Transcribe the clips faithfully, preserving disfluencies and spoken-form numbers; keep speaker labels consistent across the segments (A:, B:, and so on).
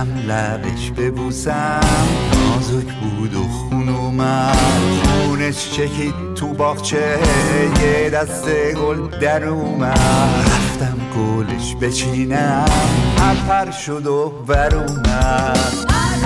A: رفتم لبش ببوسم، نازک بود و خون اومد، خونش چکید تو باغچه، یه دسته گل در اومد. رفتم گلش بچینم، پرپر شد و بر اومد.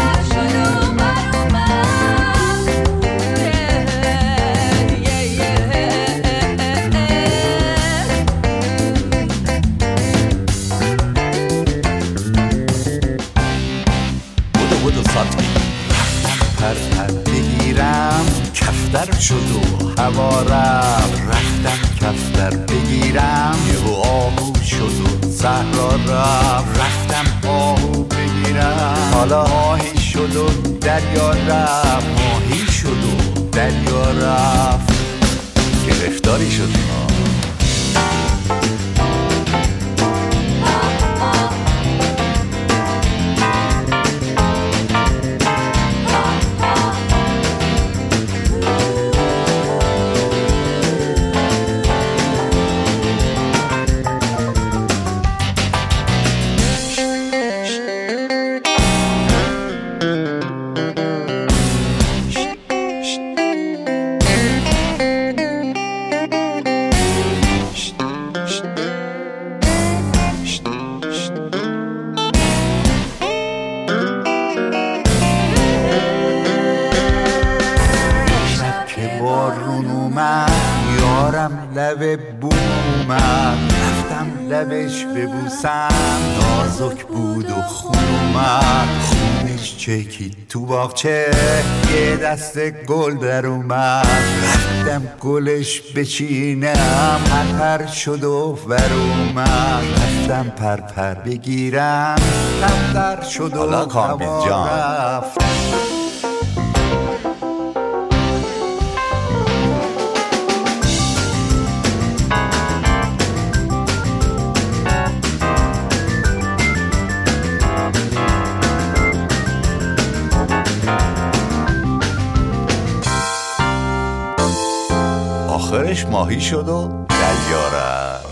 A: پر پر بگیرم، کفتر شد و هوا رفت. رفتم کفتر بگیرم، یهو آهو شد و صحرا رفت. رفتم آهو بگیرم، حالا ماهی شد و دریا رفت. ماهی شد و دریا رفت. گرفتاری شدیم. بارون اومد، یارم لب بوم اومد. رفتم لبش ببوسم، نازک بود و خون اومد. خونش چکید تو باغچه، یه دسته گل در اومد. رفتم گلش بچینم، پرپر شد و ور اومد. رفتم پرپر بگیرم، کفتر شد و هوا رفت. آخرش ماهی شد و دریا رفت.